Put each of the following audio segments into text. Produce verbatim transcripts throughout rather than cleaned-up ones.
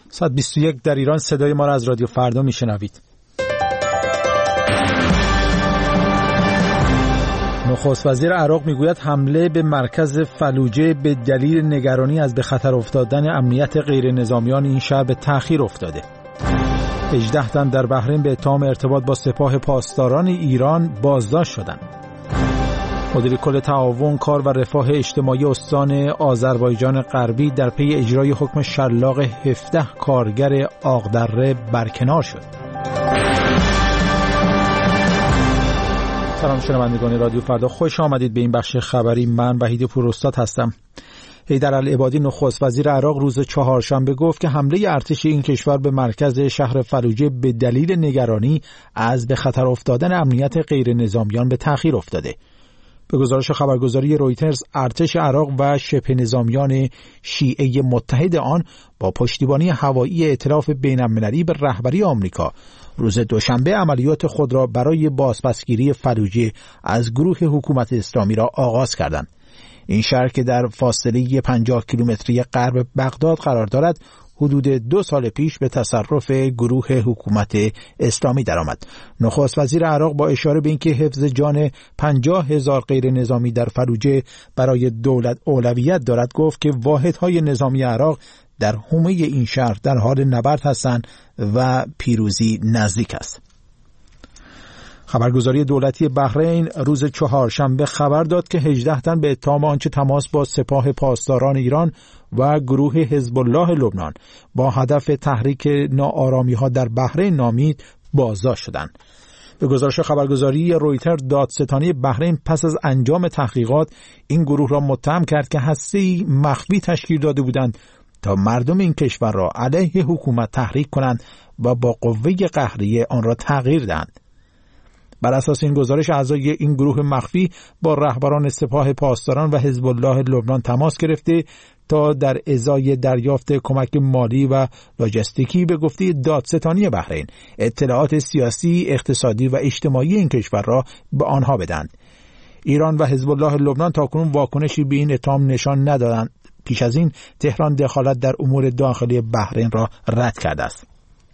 ساعت بیست و یک در ایران. صدای ما را از رادیو فردا میشنوید. نخست وزیر عراق میگوید حمله به مرکز فلوجه به دلیل نگرانی از به خطر افتادن امنیت غیر نظامیان این شهر به تأخیر افتاده. هجده تن در بحرین به اتهام ارتباط با سپاه پاسداران ایران بازداشت شدند. مدیر کل تعاون کار و رفاه اجتماعی استان آذربایجان غربی در پی اجرای حکم شلاق هفده کارگر آقدره برکنار شد. سلام شنوندگان رادیو فردا، خوش آمدید به این بخش خبری. من وحید پوراستاد هستم. حیدرالعبادی نخست وزیر عراق روز چهارشنبه گفت که حمله ارتش این کشور به مرکز شهر فلوجه به دلیل نگرانی از به خطر افتادن امنیت غیر نظامیان به تأخیر افتاده. به گزارش خبرگزاری رویترز، ارتش عراق و شبه نظامیان شیعه متحد آن با پشتیبانی هوایی ائتلاف بین‌المللی به رهبری آمریکا روز دوشنبه عملیات خود را برای بازپسگیری فلوجه از گروه حکومت اسلامی را آغاز کردند. این شهر که در فاصله پنجاه کیلومتری غرب بغداد قرار دارد، حدود دو سال پیش به تصرف گروه حکومت اسلامی درآمد. نخست وزیر عراق با اشاره به اینکه حفظ جان پنجاه هزار غیر نظامی در فلوجه برای دولت اولویت دارد، گفت که واحدهای نظامی عراق در حومه این شهر در حال نبرد هستند و پیروزی نزدیک است. خبرگزاری دولتی بحرین روز چهارشنبه خبر داد که هجده تن به اتهام آنچه تماس با سپاه پاسداران ایران و گروه حزب الله لبنان با هدف تحریک ناآرامی‌ها در بحرین نامید بازداشت شدند. به گزارش خبرگزاری رویتر، دادستانی بحرین پس از انجام تحقیقات این گروه را متهم کرد که هسته‌ای مخفی تشکیل داده بودند تا مردم این کشور را علیه حکومت تحریک کنند و با قوه قهریه آن را تغییر دهند. بر اساس این گزارش، اعضای این گروه مخفی با رهبران سپاه پاسداران و حزب الله لبنان تماس گرفته تا در ازای دریافت کمک مالی و لوجستیکی به گفته دادستانی بحرین اطلاعات سیاسی، اقتصادی و اجتماعی این کشور را به آنها بدهند. ایران و حزب الله لبنان تاکنون واکنشی به این اتهام نشان ندادند. پیش از این تهران دخالت در امور داخلی بحرین را رد کرده است.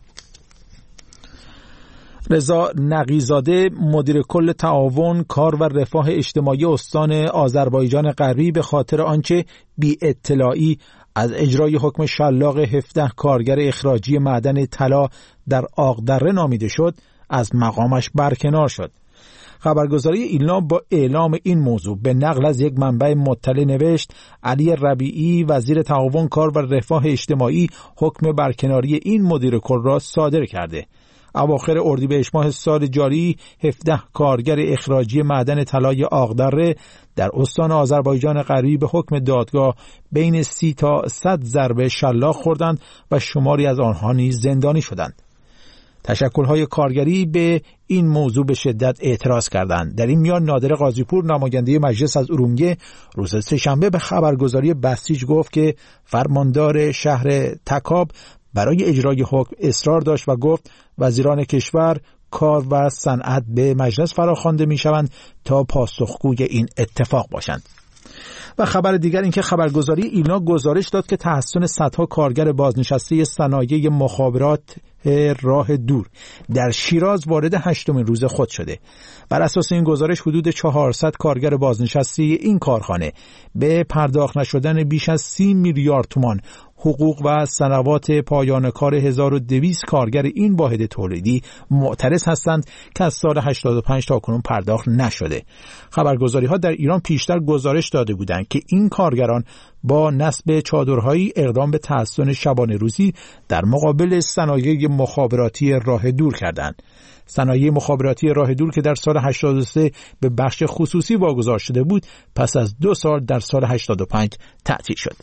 رضا نقی‌زاده مدیر کل تعاون کار و رفاه اجتماعی استان آذربایجان غربی به خاطر آنچه بی اطلاعی از اجرای حکم شلاق هفده کارگر اخراجی معدن طلا در آقدره نامیده شد، از مقامش برکنار شد. خبرگزاری ایلنا با اعلام این موضوع به نقل از یک منبع مطلع نوشت علی ربیعی وزیر تعاون کار و رفاه اجتماعی حکم برکناری این مدیر کل را صادر کرده. اواخر اردیبهشت ماه سال جاری هفده کارگر اخراجی معدن طلای آقدره در استان آذربایجان غربی به حکم دادگاه بین سی تا صد ضربه شلاق خوردند و شماری از آنها نیز زندانی شدند. تشکل‌های کارگری به این موضوع به شدت اعتراض کردند. در این میان نادر قاضیپور نماینده مجلس از ارومیه روز سه‌شنبه به خبرگزاری بسیج گفت که فرماندار شهر تکاب برای اجرای حکم اصرار داشت و گفت وزیران کشور کار و صنعت به مجلس فراخوانده می‌شوند تا پاسخگوی این اتفاق باشند. و خبر دیگر این که خبرگزاری ایلنا گزارش داد که تحسن صدها کارگر بازنشسته صنایع مخابرات راه دور در شیراز وارد هشتمین روز خود شده. بر اساس این گزارش حدود چهارصد کارگر بازنشسته این کارخانه به پرداخت نشدن بیش از سی میلیارد تومان حقوق و سنوات پایان کار هزار و دویست کارگر این واحد تولیدی معترض هستند که از سال هشتاد و پنج تا کنون پرداخت نشده. خبرگزاری‌ها در ایران پیشتر گزارش داده بودند که این کارگران با نصب چادرهایی اقدام به تحسن شبانه روزی در مقابل صنایع مخابراتی راه دور کردند. صنایع مخابراتی راه دور که در سال هشتاد و سه به بخش خصوصی واگذار شده بود، پس از دو سال در سال هشتاد و پنج تعطیل شد.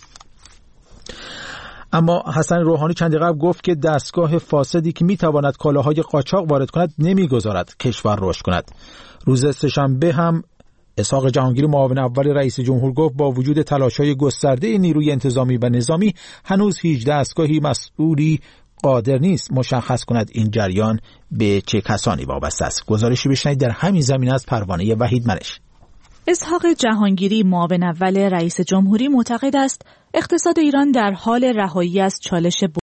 اما حسن روحانی چند قبل گفت که دستگاه فاسدی که میتواند کالاهای قاچاق وارد کند نمیگذارد کشور رشد کند. روز سه‌شنبه هم اسحاق جهانگیر معاون اول رئیس جمهور گفت با وجود تلاش‌های گسترده نیروی انتظامی و نظامی هنوز هیچ دستگاهی مسئولی قادر نیست مشخص کند این جریان به چه کسانی وابسته است. گزارشی بشنوید در همین زمینه از پروانه وحید منش. اسحاق جهانگیری معاون اول رئیس جمهوری معتقد است اقتصاد ایران در حال رهایی از چالش